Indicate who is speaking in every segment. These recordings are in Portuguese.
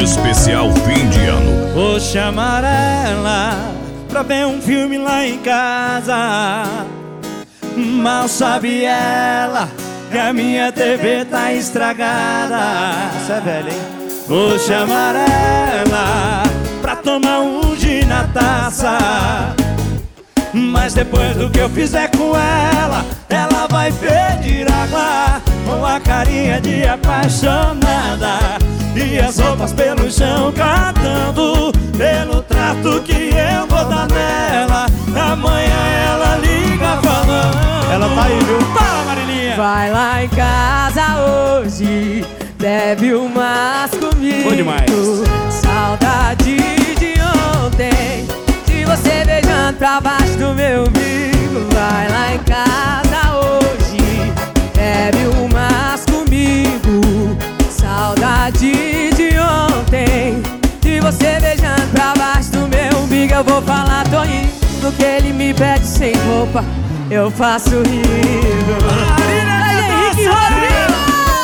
Speaker 1: Especial fim de ano.
Speaker 2: Vou chamar ela pra ver um filme lá em casa. Mal sabe ela que a minha TV tá estragada.
Speaker 3: Você é velho, hein?
Speaker 2: Vou chamar ela pra tomar um gin na taça. Mas depois do que eu fizer com ela, ela vai pedir água com a carinha de apaixonada e as roupas pelo chão cantando pelo trato que eu vou dar nela. Amanhã ela liga falando.
Speaker 3: Ela tá aí, viu?
Speaker 2: Fala, Marilinha!
Speaker 4: Vai lá em casa hoje, bebe umas comigo.
Speaker 2: Bom demais.
Speaker 4: Saudade de ontem, de você beijando pra baixo do meu umbigo. Vai lá em casa hoje, bebe umas comigo. Saudade de ontem, de você beijando pra baixo do meu umbigo. Eu vou falar, tô indo, que ele me pede sem roupa, eu faço rindo. Henrique Rodrigo!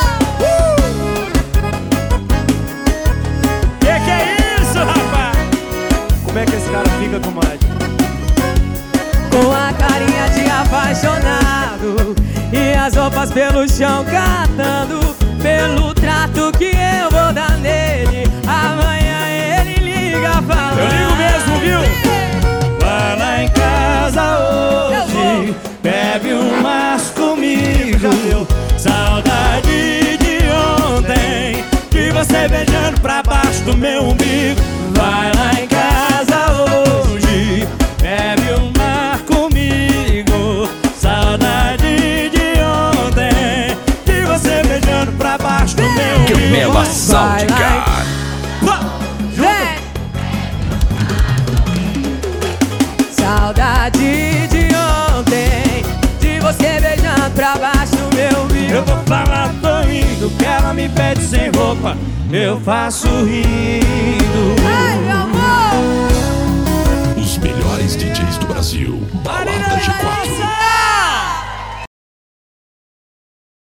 Speaker 2: Que é isso, rapaz?
Speaker 3: Como é que esse cara fica, comadre?
Speaker 4: Com a carinha de apaixonado e as roupas pelo chão catando pelo trato que eu vou dar nele. Amanhã ele liga falando.
Speaker 2: Eu ligo mesmo, viu? Vai lá em casa hoje, bebe umas comigo. Saudade de ontem, de você beijando pra baixo do meu umbigo. Vai lá em casa hoje, bebe uma comigo. Saudade de ontem, de você beijando pra baixo do meu umbigo.
Speaker 1: Camela Soundgar.
Speaker 4: Vem! Saudade de ontem, de você beijando pra baixo do meu umbigo.
Speaker 2: Eu vou falar, tô indo, que ela me pede sem roupa, eu faço rindo.
Speaker 4: Ai, meu